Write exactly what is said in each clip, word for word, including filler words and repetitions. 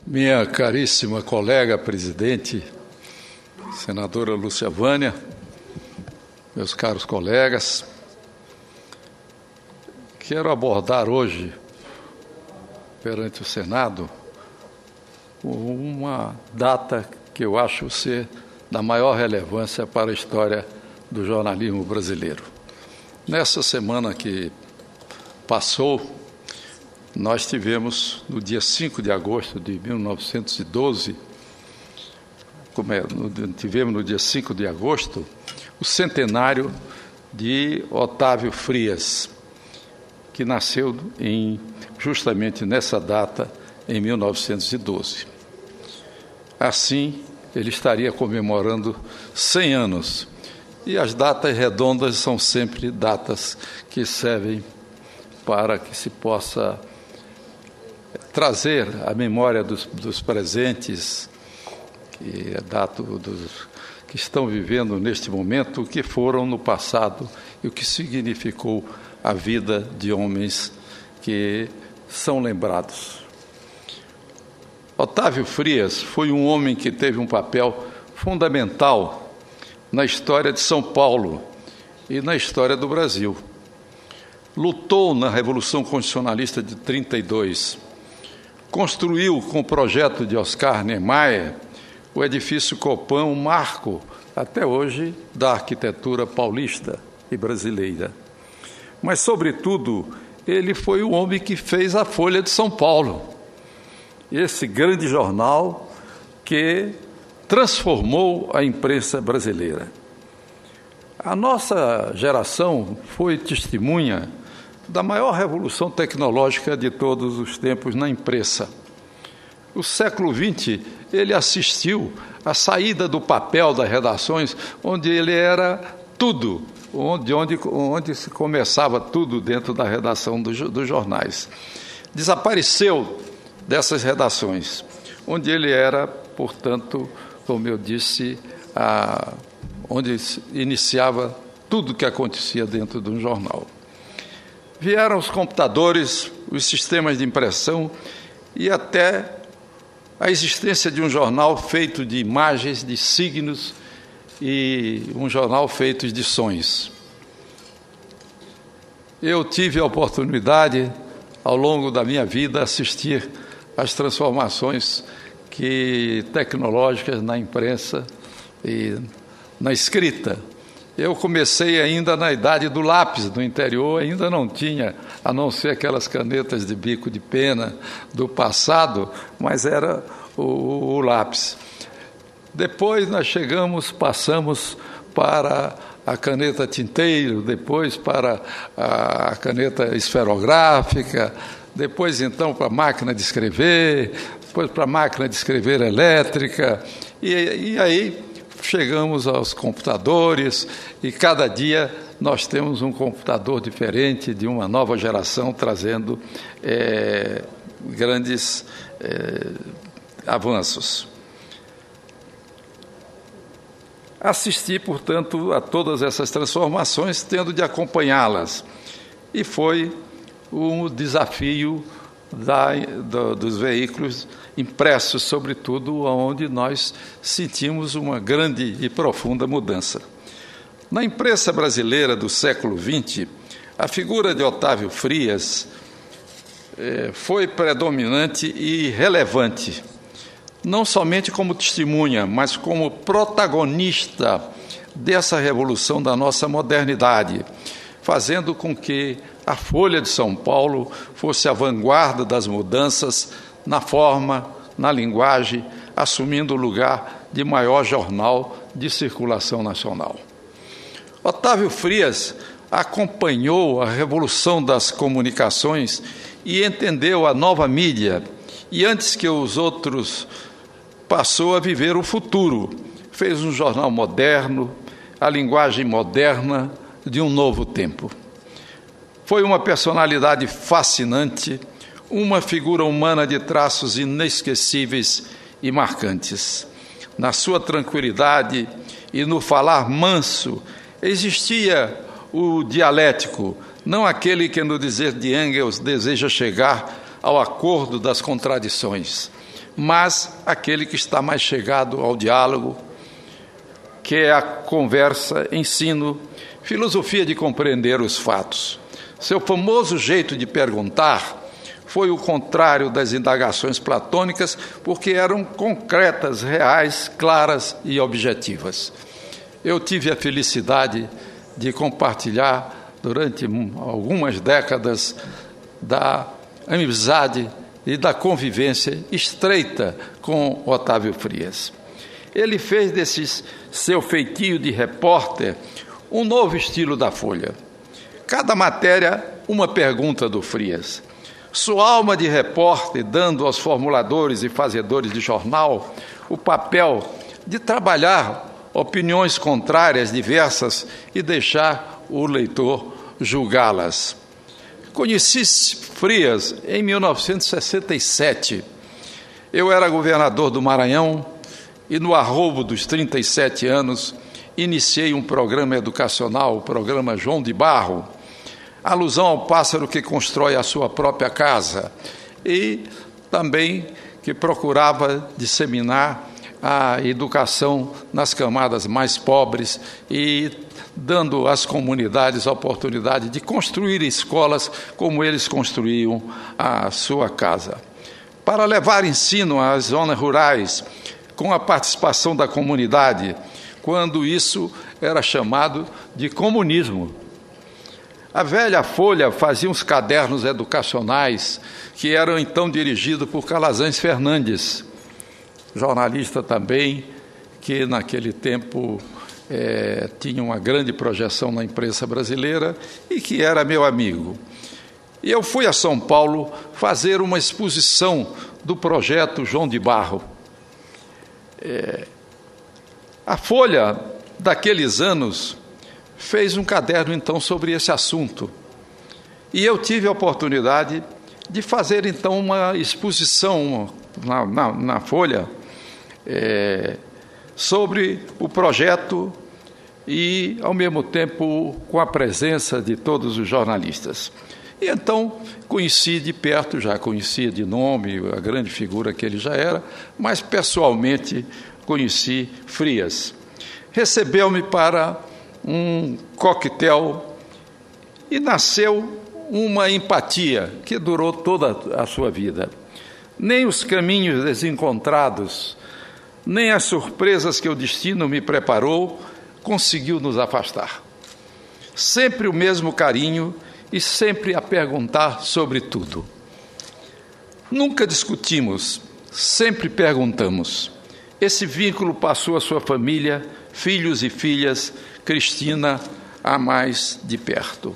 Minha caríssima colega presidente, senadora Lúcia Vânia, meus caros colegas, quero abordar hoje, perante o Senado, uma data que eu acho ser da maior relevância para a história do jornalismo brasileiro. Nessa semana que passou, nós tivemos, no dia cinco de agosto de mil novecentos e doze, como é, no, tivemos no dia cinco de agosto, o centenário de Otávio Frias, que nasceu em, justamente nessa data, em mil novecentos e doze. Assim, ele estaria comemorando cem anos. E as datas redondas são sempre datas que servem para que se possa trazer a memória dos, dos presentes, que é dado dos que estão vivendo neste momento, o que foram no passado e o que significou a vida de homens que são lembrados. Otávio Frias foi um homem que teve um papel fundamental na história de São Paulo e na história do Brasil. Lutou na Revolução Constitucionalista de trinta e dois, construiu com o projeto de Oscar Niemeyer o edifício Copan, um marco até hoje da arquitetura paulista e brasileira. Mas, sobretudo, ele foi o homem que fez a Folha de São Paulo, esse grande jornal que transformou a imprensa brasileira. A nossa geração foi testemunha da maior revolução tecnológica de todos os tempos na imprensa. O século vinte, ele assistiu à saída do papel das redações, onde ele era tudo, onde, onde, onde se começava tudo dentro da redação dos, dos jornais. Desapareceu dessas redações, onde ele era, portanto, como eu disse, a, onde iniciava tudo o que acontecia dentro de um jornal. Vieram os computadores, os sistemas de impressão e até a existência de um jornal feito de imagens, de signos e um jornal feito de sons. Eu tive a oportunidade, ao longo da minha vida, assistir às transformações que, tecnológicas na imprensa e na escrita. Eu comecei ainda na idade do lápis, no interior ainda não tinha, a não ser aquelas canetas de bico de pena do passado, mas era o, o lápis. Depois nós chegamos, passamos para a caneta tinteiro, depois para a caneta esferográfica, depois então para a máquina de escrever, depois para a máquina de escrever elétrica, e, e aí chegamos aos computadores e cada dia nós temos um computador diferente de uma nova geração trazendo é, grandes é, avanços. Assisti, portanto, a todas essas transformações, tendo de acompanhá-las. E foi um desafio da, do, dos veículos impressos, sobretudo, onde nós sentimos uma grande e profunda mudança. Na imprensa brasileira do século vinte, a figura de Otávio Frias eh, foi predominante e relevante, não somente como testemunha, mas como protagonista dessa revolução da nossa modernidade, fazendo com que a Folha de São Paulo fosse a vanguarda das mudanças na forma, na linguagem, assumindo o lugar de maior jornal de circulação nacional. Otávio Frias acompanhou a revolução das comunicações e entendeu a nova mídia, e antes que os outros passou a viver o futuro. Fez um jornal moderno, a linguagem moderna de um novo tempo. Foi uma personalidade fascinante, uma figura humana de traços inesquecíveis e marcantes. Na sua tranquilidade e no falar manso, existia o dialético, não aquele que, no dizer de Engels, deseja chegar ao acordo das contradições, mas aquele que está mais chegado ao diálogo, que é a conversa, ensino, filosofia de compreender os fatos. Seu famoso jeito de perguntar foi o contrário das indagações platônicas, porque eram concretas, reais, claras e objetivas. Eu tive a felicidade de compartilhar, durante algumas décadas, da amizade e da convivência estreita com Otávio Frias. Ele fez desse seu feitio de repórter um novo estilo da Folha. Cada matéria, uma pergunta do Frias. Sua alma de repórter, dando aos formuladores e fazedores de jornal o papel de trabalhar opiniões contrárias, diversas, e deixar o leitor julgá-las. Conheci Frias em mil novecentos e sessenta e sete. Eu era governador do Maranhão e, no arrobo dos trinta e sete anos, iniciei um programa educacional, o programa João de Barro, alusão ao pássaro que constrói a sua própria casa, e também que procurava disseminar a educação nas camadas mais pobres e dando às comunidades a oportunidade de construir escolas como eles construíam a sua casa. Para levar ensino às zonas rurais, com a participação da comunidade, quando isso era chamado de comunismo. A velha Folha fazia uns cadernos educacionais que eram então dirigidos por Calazans Fernandes, jornalista também, que naquele tempo é, tinha uma grande projeção na imprensa brasileira e que era meu amigo. E eu fui a São Paulo fazer uma exposição do projeto João de Barro. É, a Folha daqueles anos fez um caderno, então, sobre esse assunto. E eu tive a oportunidade de fazer, então, uma exposição na, na, na Folha é, sobre o projeto e, ao mesmo tempo, com a presença de todos os jornalistas. E, então, conheci de perto, já conhecia de nome a grande figura que ele já era, mas, pessoalmente, conheci Frias. Recebeu-me para um coquetel e nasceu uma empatia que durou toda a sua vida. Nem os caminhos desencontrados, nem as surpresas que o destino me preparou conseguiu nos afastar. Sempre o mesmo carinho e sempre a perguntar sobre tudo. Nunca discutimos, sempre perguntamos. Esse vínculo passou a sua família, filhos e filhas, Cristina a mais de perto.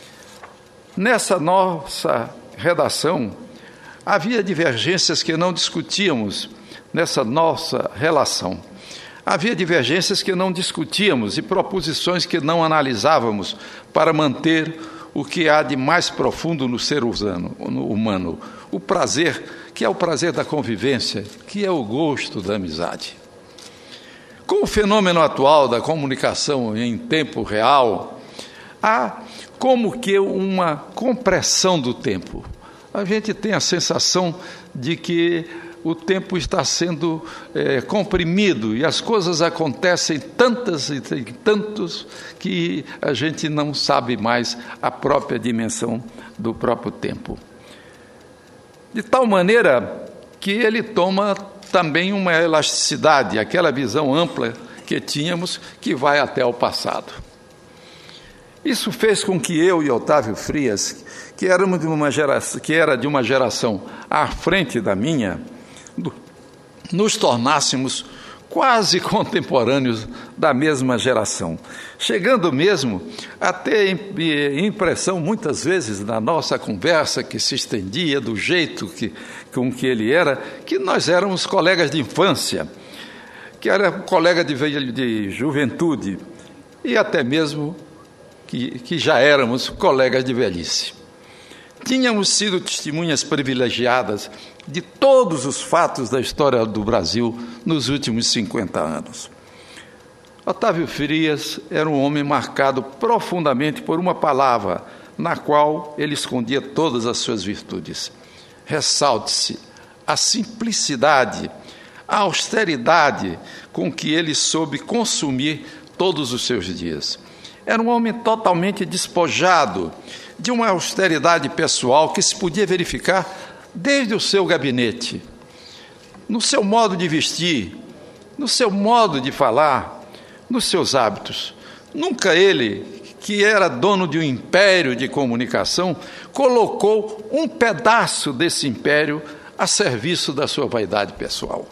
Nessa nossa redação, havia divergências que não discutíamos nessa nossa relação. Havia divergências que não discutíamos e proposições que não analisávamos para manter o que há de mais profundo no ser humano, o prazer, que é o prazer da convivência, que é o gosto da amizade. Com o fenômeno atual da comunicação em tempo real, há como que uma compressão do tempo. A gente tem a sensação de que o tempo está sendo é, comprimido e as coisas acontecem tantas e tantos que a gente não sabe mais a própria dimensão do próprio tempo. De tal maneira que ele toma também uma elasticidade, aquela visão ampla que tínhamos, que vai até o passado. Isso fez com que eu e Otávio Frias, que éramos de uma geração, que era de uma geração à frente da minha, nos tornássemos quase contemporâneos da mesma geração, chegando mesmo a ter impressão, muitas vezes, na nossa conversa, que se estendia do jeito que, com que ele era, que nós éramos colegas de infância, que era colega de, de juventude, e até mesmo que, que já éramos colegas de velhice. Tínhamos sido testemunhas privilegiadas de todos os fatos da história do Brasil nos últimos cinquenta anos. Otávio Frias era um homem marcado profundamente por uma palavra na qual ele escondia todas as suas virtudes. Ressalte-se a simplicidade, a austeridade com que ele soube consumir todos os seus dias. Era um homem totalmente despojado de uma austeridade pessoal que se podia verificar desde o seu gabinete, no seu modo de vestir, no seu modo de falar, nos seus hábitos. Nunca ele, que era dono de um império de comunicação, colocou um pedaço desse império a serviço da sua vaidade pessoal.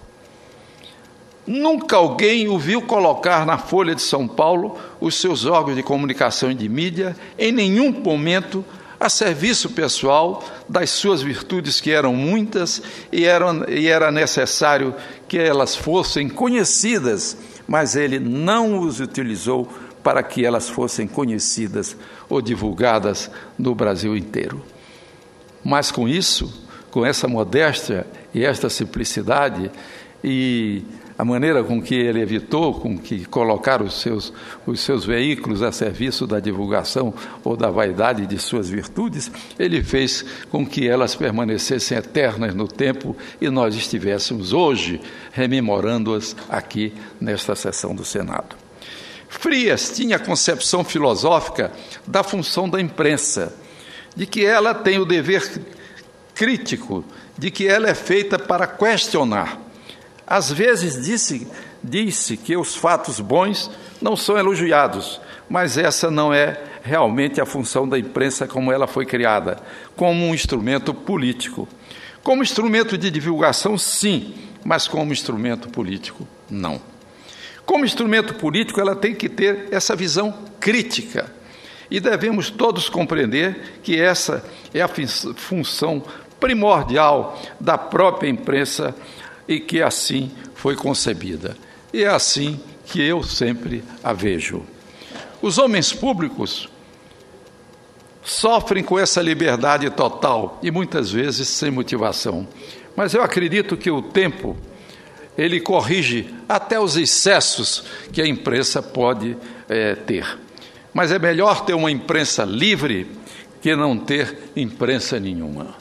Nunca alguém o viu colocar na Folha de São Paulo os seus órgãos de comunicação e de mídia, em nenhum momento a serviço pessoal das suas virtudes, que eram muitas, e, eram, e era necessário que elas fossem conhecidas, mas ele não os utilizou para que elas fossem conhecidas ou divulgadas no Brasil inteiro. Mas com isso, com essa modéstia e esta simplicidade, e a maneira com que ele evitou, com que colocar os seus, os seus veículos a serviço da divulgação ou da vaidade de suas virtudes, ele fez com que elas permanecessem eternas no tempo e nós estivéssemos hoje rememorando-as aqui nesta sessão do Senado. Frias tinha a concepção filosófica da função da imprensa, de que ela tem o dever crítico, de que ela é feita para questionar. Às vezes disse, disse que os fatos bons não são elogiados, mas essa não é realmente a função da imprensa como ela foi criada, como um instrumento político. Como instrumento de divulgação, sim, mas como instrumento político, não. Como instrumento político, ela tem que ter essa visão crítica. E devemos todos compreender que essa é a função primordial da própria imprensa e que assim foi concebida. E é assim que eu sempre a vejo. Os homens públicos sofrem com essa liberdade total e muitas vezes sem motivação. Mas eu acredito que o tempo, ele corrige até os excessos que a imprensa pode é, ter. Mas é melhor ter uma imprensa livre que não ter imprensa nenhuma.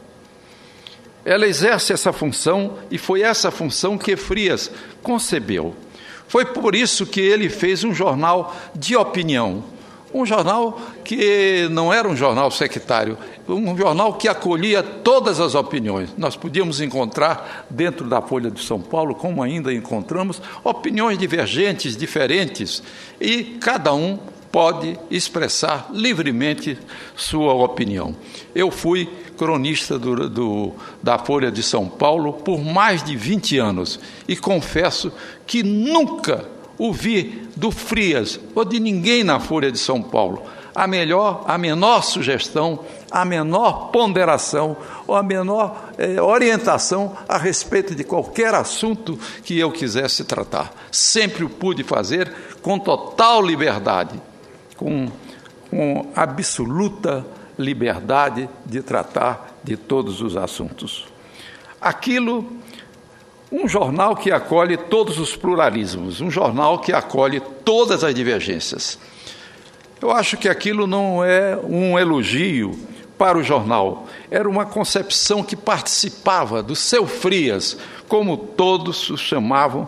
Ela exerce essa função e foi essa função que Frias concebeu. Foi por isso que ele fez um jornal de opinião, um jornal que não era um jornal sectário, um jornal que acolhia todas as opiniões. Nós podíamos encontrar dentro da Folha de São Paulo, como ainda encontramos, opiniões divergentes, diferentes, e cada um pode expressar livremente sua opinião. Eu fui cronista do, do, da Folha de São Paulo por mais de vinte anos e confesso que nunca ouvi do Frias ou de ninguém na Folha de São Paulo a, melhor, a menor sugestão, a menor ponderação ou a menor eh, orientação a respeito de qualquer assunto que eu quisesse tratar. Sempre o pude fazer com total liberdade, com, com absoluta liberdade de tratar de todos os assuntos. Aquilo, um jornal que acolhe todos os pluralismos, um jornal que acolhe todas as divergências. Eu acho que aquilo não é um elogio para o jornal, era uma concepção que participava do seu Frias, como todos o chamavam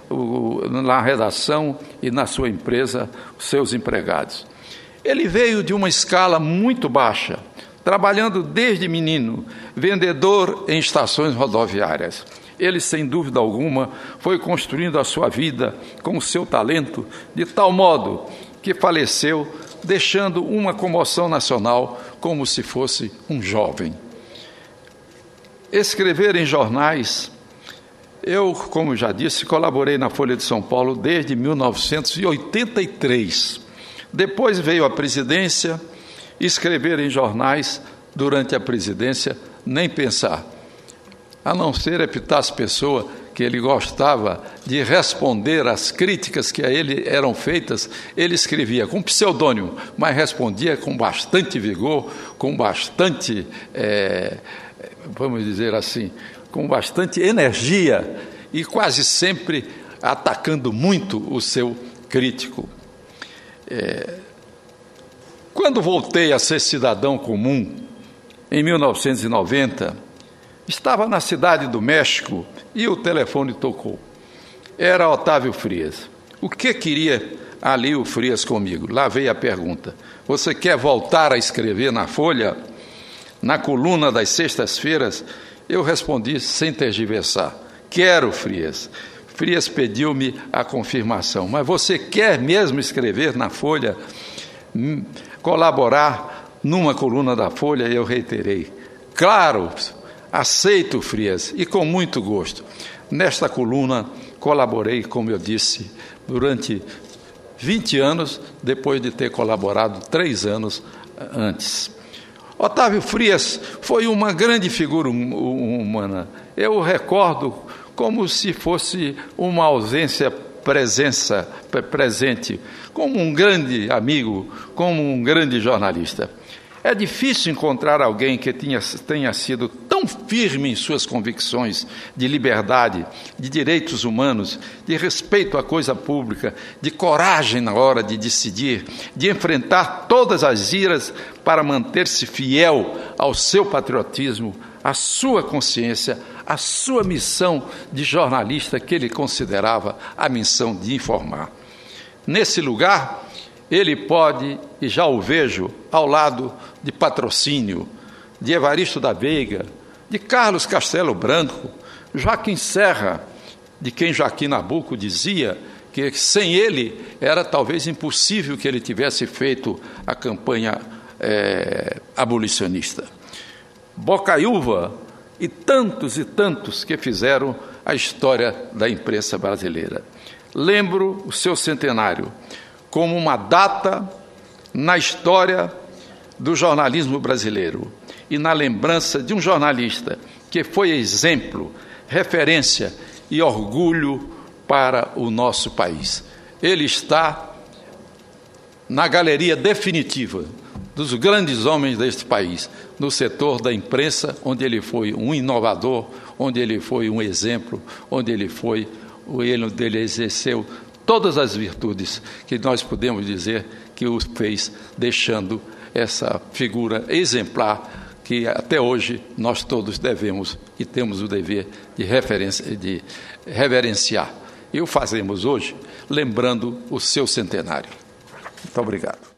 na redação e na sua empresa, os seus empregados. Ele veio de uma escala muito baixa, trabalhando desde menino, vendedor em estações rodoviárias. Ele, sem dúvida alguma, foi construindo a sua vida com o seu talento, de tal modo que faleceu, deixando uma comoção nacional como se fosse um jovem. Escrever em jornais. Eu, como já disse, colaborei na Folha de São Paulo desde mil novecentos e oitenta e três. Depois veio a presidência, escrever em jornais durante a presidência, nem pensar. A não ser Epitácio Pessoa, que ele gostava de responder às críticas que a ele eram feitas, ele escrevia com pseudônimo, mas respondia com bastante vigor, com bastante, é, vamos dizer assim, com bastante energia e quase sempre atacando muito o seu crítico. É, quando voltei a ser cidadão comum, em mil novecentos e noventa, Estava na cidade do México e o telefone tocou. Era Otávio Frias. O que queria ali o Frias comigo? Lá veio a pergunta. Você quer voltar a escrever na Folha, na coluna das sextas-feiras? Eu respondi sem tergiversar. Quero, Frias. Frias pediu-me a confirmação. Mas você quer mesmo escrever na Folha, colaborar numa coluna da Folha? Eu reiterei. Claro, aceito, Frias, e com muito gosto. Nesta coluna colaborei, como eu disse, durante vinte anos, depois de ter colaborado três anos antes. Otávio Frias foi uma grande figura humana. Eu o recordo como se fosse uma ausência presença, presente, como um grande amigo, como um grande jornalista. É difícil encontrar alguém que tenha, tenha sido tão firme em suas convicções de liberdade, de direitos humanos, de respeito à coisa pública, de coragem na hora de decidir, de enfrentar todas as iras para manter-se fiel ao seu patriotismo, à sua consciência, à sua missão de jornalista que ele considerava a missão de informar. Nesse lugar, ele pode, e já o vejo, ao lado de Patrocínio, de Evaristo da Veiga, de Carlos Castelo Branco, Joaquim Serra, de quem Joaquim Nabuco dizia que sem ele era talvez impossível que ele tivesse feito a campanha é, abolicionista. Bocaiúva e tantos e tantos que fizeram a história da imprensa brasileira. Lembro o seu centenário como uma data na história do jornalismo brasileiro e na lembrança de um jornalista que foi exemplo, referência e orgulho para o nosso país. Ele está na galeria definitiva dos grandes homens deste país, no setor da imprensa, onde ele foi um inovador, onde ele foi um exemplo, onde ele foi, onde ele exerceu todas as virtudes que nós podemos dizer que o fez, deixando essa figura exemplar que até hoje nós todos devemos e temos o dever de, referência, de reverenciar. E o fazemos hoje, lembrando o seu centenário. Muito obrigado.